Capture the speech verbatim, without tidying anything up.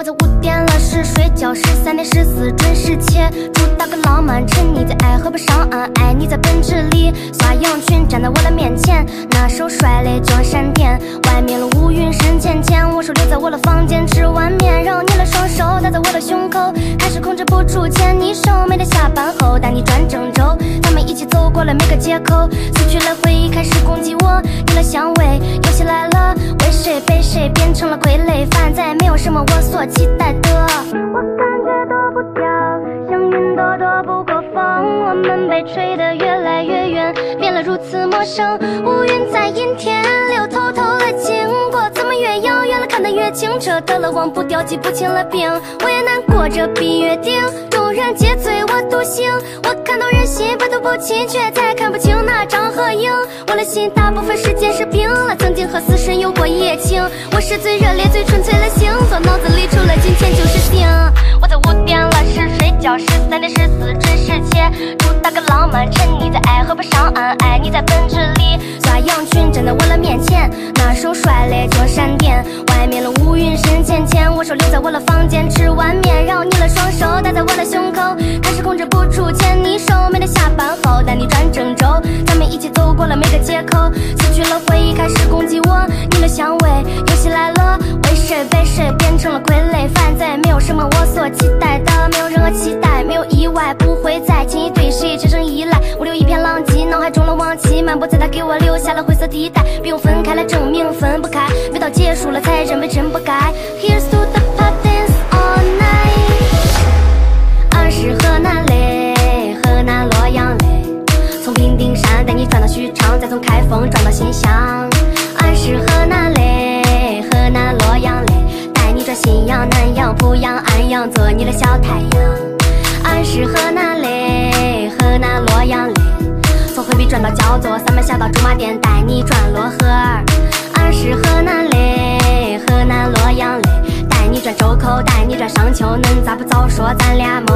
在五点了，是睡觉时，三点十四准时起。主打个浪漫，沉溺在爱河不上岸，爱你在本质里。刷羊群站在我的面前，那手甩泪就像闪电。外面的乌云深浅浅，我手留在我的房间吃碗面，然后你的双手搭在我的胸口，开始控制不住牵你手。每天下班后带你转郑州，咱们一起走过了每个街口，撕去了回忆，开始攻击我。你的香味游戏来了，为谁被谁变成了傀儡，反再没有什么我所期待的。我感觉躲不掉，像云朵躲不过风，我们被吹得越来越远，变得如此陌生。乌云在阴天里偷偷的经过，怎么越遥远了看得越清澈，得了忘不掉记不清了病，我也难过这笔约定，众人皆醉我独醒。我看到人心百毒不侵，却再看不清那张合影。我的心大部分时间是冰了，曾经和死神有过一夜情，我是最热烈最纯粹的星座，脑子里除了金钱就是性。我在五点了时睡觉时，三点十四准时起。主打个浪漫，沉溺在爱河不上岸，爱你在本质里。刷羊群站在我的面前，那手甩泪就像闪电。外面的乌云深浅浅，我手留在我的房间吃碗面，然后你的双手搭在我的胸口，开始控制不住牵你手。每天下班后带你转郑州，咱们一起走过了每个街口，撕去了回忆，开始攻击我。你的香味游戏来了，为谁被谁变成了傀儡，反再没有什么我所期待的，没有任何期待，没有意外，不会再轻易对谁产生依赖。我留一片狼藉，脑海中的往期漫步在他给我留下了灰色地带，不用分开来证明分不开，味道结束了才认为真不该。 Here's to the parties all night。 儿时河南嘞，河南洛阳嘞，从平顶山带你转到许昌，再从开封转到新乡。儿时河南嘞，河南洛阳嘞，带你转信阳、南阳、濮阳、安阳，做你的小太阳。儿时河南嘞，河南洛阳嘞，从惠比转到焦作，三门下到驻马店，带你转漯河。儿时河南嘞，河南洛阳嘞，带你转周口，带你转商丘，恁咋不早说咱俩